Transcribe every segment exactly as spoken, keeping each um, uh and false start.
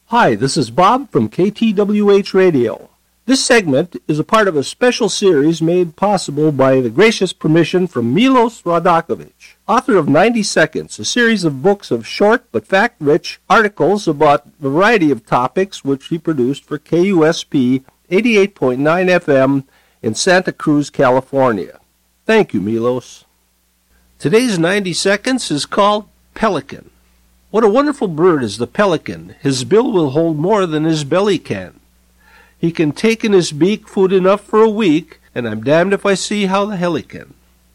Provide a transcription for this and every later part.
Hi, this is Bob from K T W H Radio. This segment is a part of a special series made possible by the gracious permission from Milos Radakovich, author of ninety seconds, a series of books of short but fact-rich articles about a variety of topics which he produced for K U S P eighty-eight point nine F M in Santa Cruz, California. Thank you, Milos. Today's ninety seconds is called Pelican. What a wonderful bird is the pelican. His bill will hold more than his belly can. He can take in his beak food enough for a week, and I'm damned if I see how the hell he can.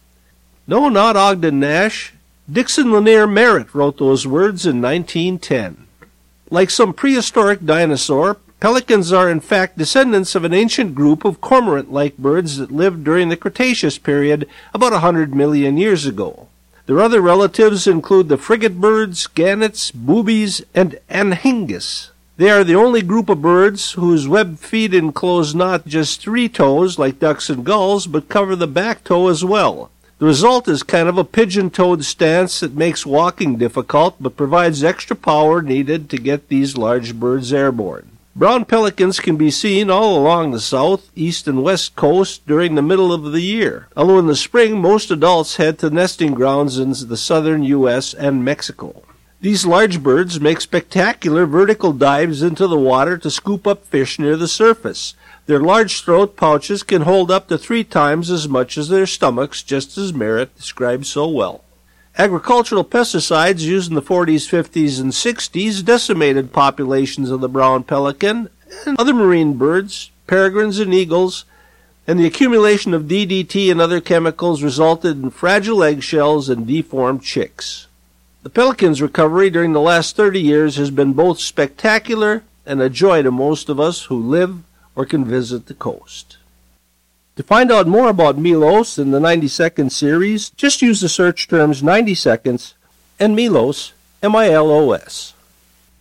No, not Ogden Nash. Dixon Lanier Merritt wrote those words in nineteen ten. Like some prehistoric dinosaur, pelicans are in fact descendants of an ancient group of cormorant-like birds that lived during the Cretaceous period about a hundred million years ago. Their other relatives include the frigate birds, gannets, boobies, and anhingas. They are the only group of birds whose webbed feet enclose not just three toes like ducks and gulls, but cover the back toe as well. The result is kind of a pigeon-toed stance that makes walking difficult, but provides extra power needed to get these large birds airborne. Brown pelicans can be seen all along the south, east, and west coast during the middle of the year, although in the spring most adults head to nesting grounds in the southern U S and Mexico. These large birds make spectacular vertical dives into the water to scoop up fish near the surface. Their large throat pouches can hold up to three times as much as their stomachs, just as Merritt described so well. Agricultural pesticides used in the forties, fifties, and sixties decimated populations of the brown pelican and other marine birds, peregrines and eagles, and the accumulation of D D T and other chemicals resulted in fragile eggshells and deformed chicks. The pelican's recovery during the last thirty years has been both spectacular and a joy to most of us who live or can visit the coast. To find out more about Milos in the ninety second series, just use the search terms ninety seconds and Milos, M I L O S.